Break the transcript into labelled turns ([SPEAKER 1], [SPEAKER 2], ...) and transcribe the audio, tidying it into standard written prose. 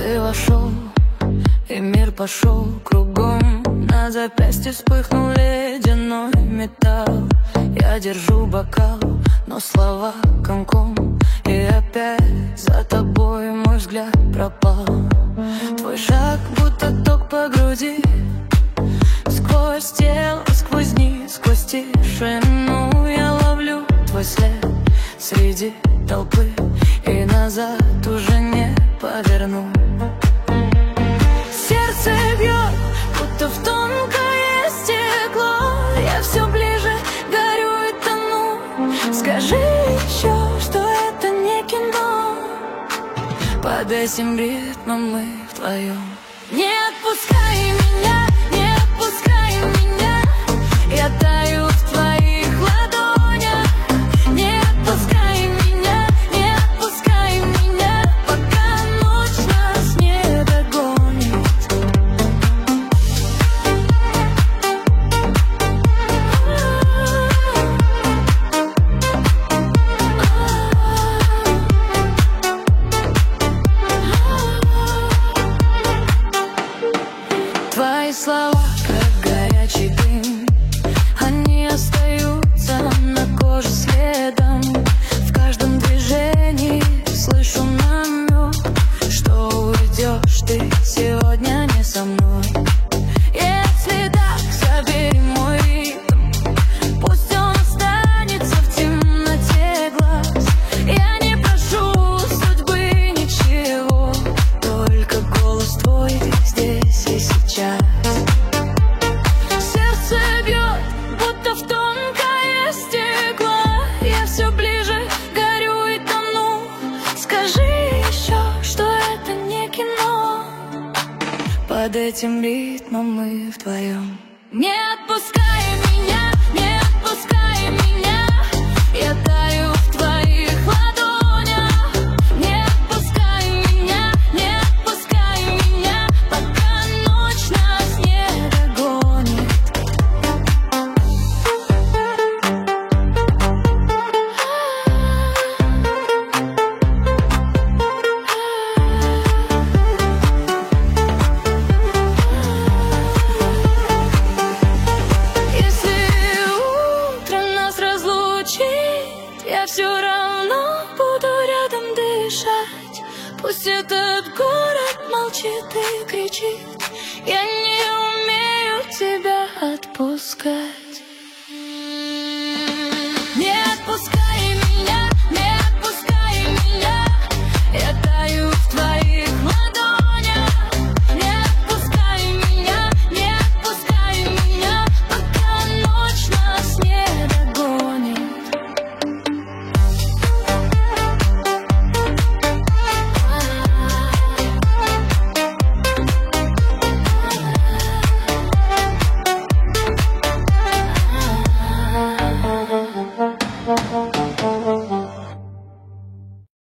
[SPEAKER 1] Ты вошел, и мир пошел кругом. На запястье вспыхнул ледяной металл. Я держу бокал, но слова комком. И опять за тобой мой взгляд пропал. Твой шаг будто ток по груди, сквозь тело, сквозь дни, сквозь тишину. Я ловлю твой след среди толпы, и назад уже не поверну. Сердце бьет, будто в тонкое стекло. Я все ближе горю и тону. Скажи еще, что это не кино. Под этим ритмом мы вдвоем. Не отпускай меня, не отпускай меня. Я таю в твоих ладонях. Не отпускай меня, не отпускай меня, пока ночь нас не догонит. Твои слова, как горячий дым, они остаются на коже следом. В каждом движении слышу намек, что уйдешь ты сегодня не со мной. Если так, забери мой ритм, пусть он останется в темноте глаз. Я не прошу судьбы ничего, только голос твой здесь и сейчас. Сердце бьет, будто в тонкое стекло. Я все ближе горю и тону. Скажи еще, что это не кино. Под этим ритмом мы вдвоем. Не отпускай меня, не отпускай меня. Я таю в твоих ладонях. Не отпускай меня, не отпускай меня, пока ночь нас не догонит. Если утро нас разлучит, я все равно буду рядом дышать. Пусть этот город молчит и кричит, я не умею тебя